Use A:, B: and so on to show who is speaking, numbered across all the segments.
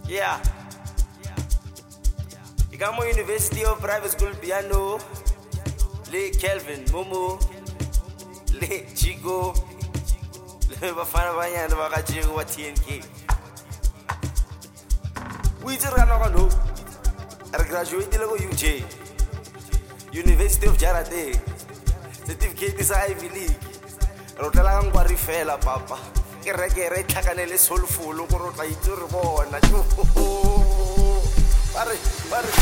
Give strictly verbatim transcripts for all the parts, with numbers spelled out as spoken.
A: Yeah. Igamo University of Private School Piano. Le Kelvin, Momo. Le Chico. Le Bafana Banyana Bakajigo wa T N K. We just ran on no. I graduated to U J. University of Jarate. Certificate is Ivy League. Rotalang Barifela, Papa. Kereke takanele soulful ukoro tla itse bona bare bare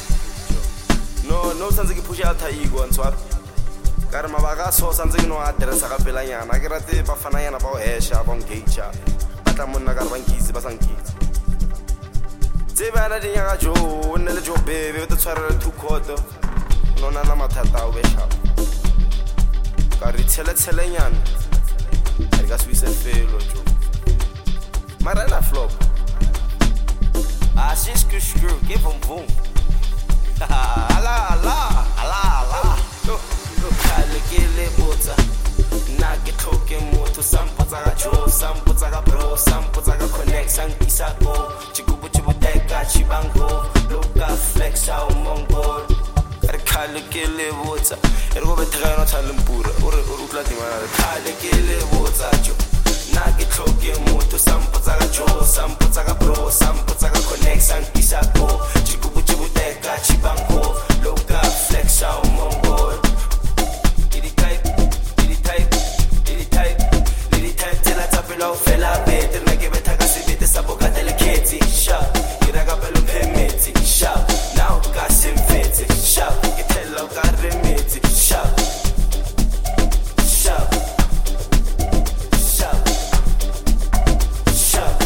A: no no sanze ke push alta ego ntwa ka re mabaga so sanze ke no address ka pelanyana ke rate ba fana yana ba o hesha ba engage ba tla monna ka re ba nkitse ba sankitse tse bana di nyaga jo o nne le jo bebe o te tshwarela two quarter no na na mathata o besha ka re tshele tshelenyana I got Swiss and Fail, Joe. Marana flop. Ah, she's good, screw, give him boom. Allah, Allah, Allah, Allah. Look, look, I'll get it, water. Not get talking more to some puts I got Joe, some puts I got bro, some puts I got connect, some pizza go. Chikubu Chibuteka, Chibango, look at flex out Mongol. Kale kele water, ergo betega no tsalempura, ore ore utla timana. Kale kele water jo, na ke tlhoke motho sampo tsa ga jo, sampo tsa ga bro, sampo tsa ga connect, sang isa go, chikubu chibuteka, chibango, loka flex out mongol. Didi type, didi type, didi type, didi type, tela tapelo fela better, na ke betega sibete saboka delicate, sharp, ira ga pelo pemeti, sharp, now got sim fit, sharp. Got remedy, sharp, sharp, sharp, sharp,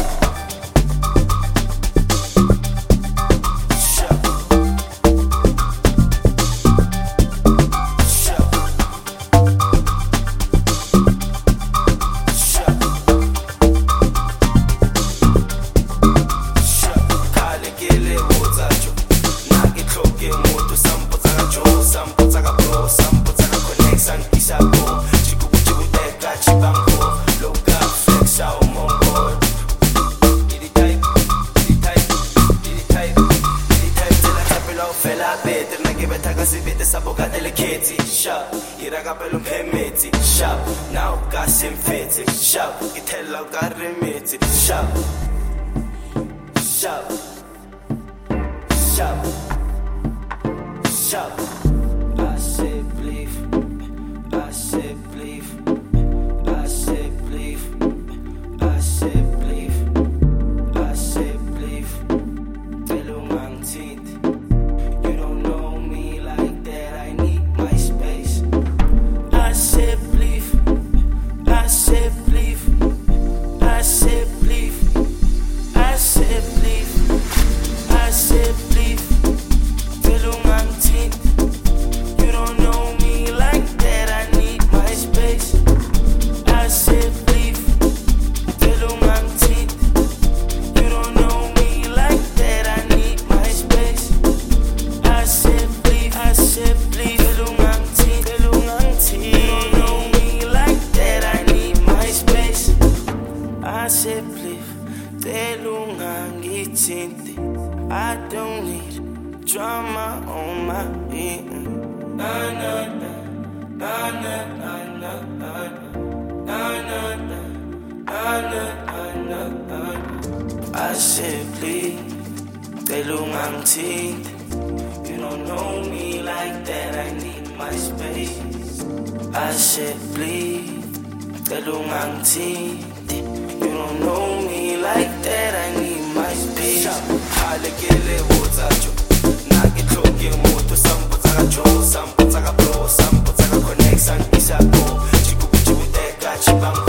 A: sharp, sharp, sharp. Kale kele wozacho, na ke tlhoke motho sampo tsa jo. Some puts I got bro, some puts I got connect, some isa go. Chikubu chibuteka, chibango, loka flex out mongol. Didi type, didi type, didi type, didi type. Tela tapelo fela better, na give it a gasibete saboka delicate. Sharp, iraga pelo pemeti. Sharp, now got sim fit. Sharp, itelo got remedy. Sharp, sharp, sharp, sharp. I said believe, I said believe, I said believe, I said believe, I said believe. Telungang teeth, you don't know me like that, I need my space. I said believe, I said believe, I said believe, I said believe, I said believe. Telungang teeth. You don't know me like that, I need my space. I said believe, telungang teeth. You don't know me like that, I need my space. I said believe, I said believe, telungang teeth, telungang teeth. You don't know me like that, I need my space. I said believe, telungang teeth. I don't need drama on my end. Na na na, na na na na na, na na na, na na na. I said please, telungang teeth. You don't know me like that, I need my space. I said please, telungang teeth. You don't know me like that, I need my space. Kale kele wozacho, na ke tlhoke motho sampo tsa ga jo, sampo tsa ga bro, sampo tsa ga connect, sang isa go, chikubu chibuteka, chibango.